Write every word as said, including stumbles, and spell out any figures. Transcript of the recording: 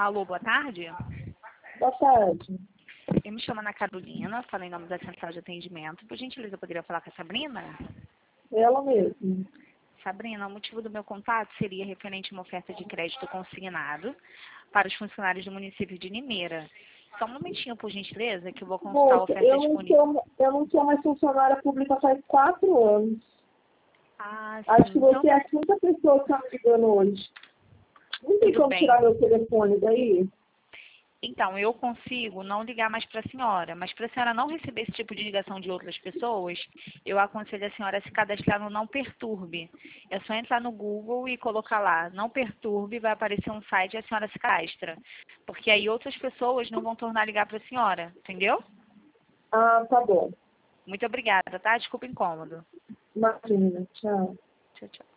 Alô, boa tarde. Boa tarde. Eu me chamo Ana Carolina, falo em nome da Central de Atendimento. Por gentileza, eu poderia falar com a Sabrina? Ela mesma. Sabrina, o motivo do meu contato seria referente a uma oferta de crédito consignado para os funcionários do município de Limeira. Só um momentinho, por gentileza, que eu vou consultar a Moça, oferta eu não, disponível. sou, eu não sou mais funcionária pública faz quatro anos. Ah, Acho sim. que Então, você é a quinta pessoa que está me ligando hoje. Não tem tudo como bem. tirar meu telefone daí? Então, eu consigo não ligar mais para a senhora, mas para a senhora não receber esse tipo de ligação de outras pessoas, eu aconselho a senhora a se cadastrar no Não Perturbe. É só entrar no Google e colocar lá, Não Perturbe, vai aparecer um site e a senhora se cadastra. Porque aí outras pessoas não vão tornar a ligar para a senhora, entendeu? Ah, tá bom. Muito obrigada, tá? Desculpa o incômodo. Imagina, tchau. Tchau, tchau.